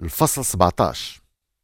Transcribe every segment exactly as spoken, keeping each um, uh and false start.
الفصل سبعطاش.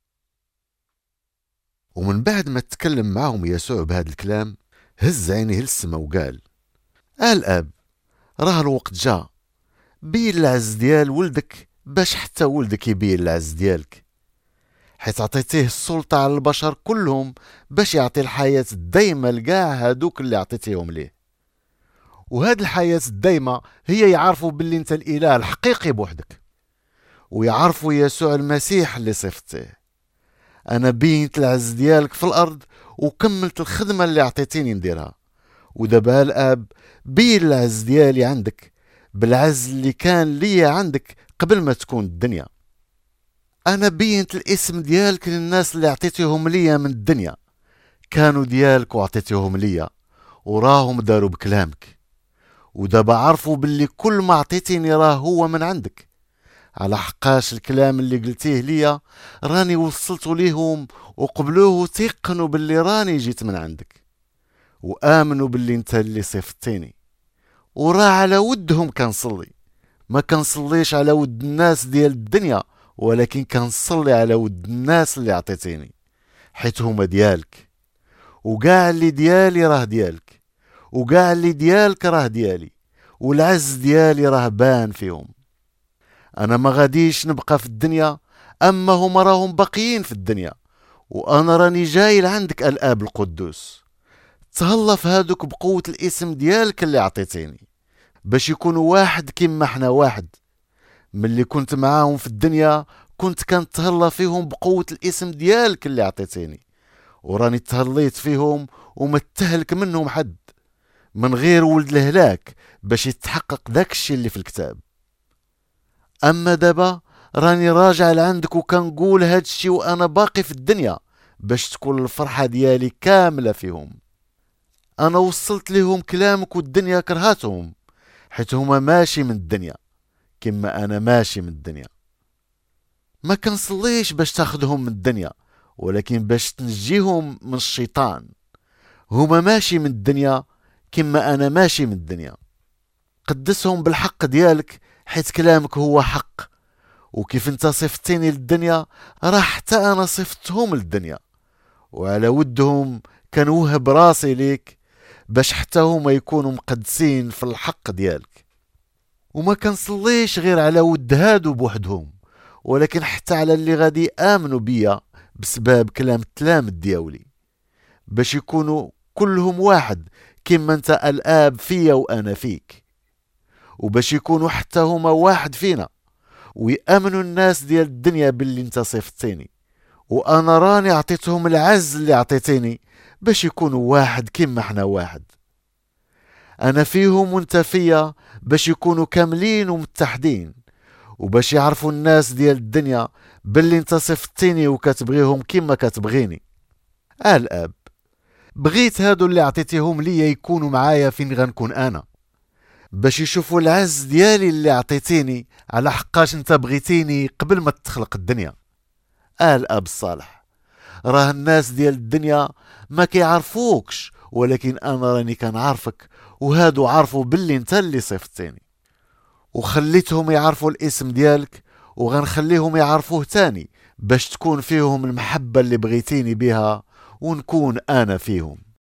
ومن بعد ما تكلم معهم يسوع بهذا الكلام هز عينيه للسما وقال: آه الآب، راه الوقت جا، بين العز ديال ولدك باش حتى ولدك يبين العز ديالك، حيت عطيتيه السلطة على البشر كلهم باش يعطي الحياة الدايمة لكاع هادوك اللي عطيتيهم ليه. وهاد الحياة الدايمة هي يعرفوا باللي انت الإله الحقيقي بوحدك، ويعرفوا يسوع المسيح اللي صفتيه. أنا بينت العز ديالك في الأرض وكملت الخدمة اللي عطيتيني نديرها، ودابا الآب بين العز ديالي عندك بالعز اللي كان ليا عندك قبل ما تكون الدنيا. أنا بينت الاسم ديالك للناس اللي عطيتيهم ليا من الدنيا، كانوا ديالك وعطيتيهم ليا وراهم داروا بكلامك، ودابا عرفوا باللي كل ما عطيتيني راه هو من عندك، على حقاش الكلام اللي قلتيه ليا راني وصلته ليهم وقبلوه وتيقنوا باللي راني جيت من عندك، وآمنوا باللي انت اللي صفتيني. وراه على ودهم كنصلي، ما كنصليش على ود الناس ديال الدنيا، ولكن كنصلي على ود الناس اللي عطيتيني، حيت هما ديالك، وكاع اللي ديالي راه ديالك، وكاع اللي ديالك راه ديالي، والعز ديالي راه بان فيهم. أنا ما غاديش نبقى في الدنيا، أما هما راهم باقيين في الدنيا، وأنا راني جاي لعندك الآب القدوس. تهلا في هادوك بقوة الاسم ديالك اللي عطيتيني، باش يكونوا واحد كيما احنا واحد. ملي كنت معاهم في الدنيا كنت كنتهلا فيهم بقوة الاسم ديالك اللي عطيتيني، وراني تهليت فيهم وما تهلك منهم حد من غير ولد الهلاك، باش يتحقق داك الشي اللي في الكتاب. أما دابا راني راجع لعندك وكنقول هاد الشي وأنا باقي في الدنيا، باش تكون الفرحة ديالي كاملة فيهم. أنا وصلت لهم كلامك والدنيا كرهاتهم، حيت هما ماشي من الدنيا كما أنا ماشي من الدنيا. ما كنصليش باش تاخدهم من الدنيا، ولكن باش تنجيهم من الشيطان. هما ماشي من الدنيا كما أنا ماشي من الدنيا. قدسهم بالحق ديالك، حيت كلامك هو حق، وكيف انت صفتيني للدنيا راه حتى أنا صفتهم للدنيا، وعلى ودهم كنوهب راسي ليك باش حتى هما يكونوا مقدسين في الحق ديالك. وما كنصليش غير على ود هادو بوحدهم، ولكن حتى على اللي غادي آمنوا بيا بسبب كلام التلامذ دياولي، باش يكونوا كلهم واحد كما انت الآب فيا وأنا فيك، وباش يكونوا حتى هما واحد فينا، ويأمنوا الناس ديال الدنيا باللي انت صفتيني، وأنا راني عطيتهم العز اللي عطيتيني باش يكونوا واحد كما احنا واحد. أنا فيهم وانت فيا باش يكونوا كاملين ومتحدين، وباش يعرفوا الناس ديال الدنيا باللي انت صفتيني وكتبغيهم كما كتبغيني. آه الآب، بغيت هادو اللي عطيتيهم ليا يكونوا معايا فين غنكون أنا، باش يشوفوا العز ديالي اللي عطيتيني، على حقاش انت بغيتيني قبل ما تخلق الدنيا. آه الآب الصالح، راه الناس ديال الدنيا ما كيعرفوكش، ولكن أنا راني كنعرفك، وهادو عرفوا باللي انت اللي صفتيني، وخليتهم يعرفوا الاسم ديالك، وغنخليهم يعرفوه تاني باش تكون فيهم المحبة اللي بغيتيني بيها، ونكون أنا فيهم.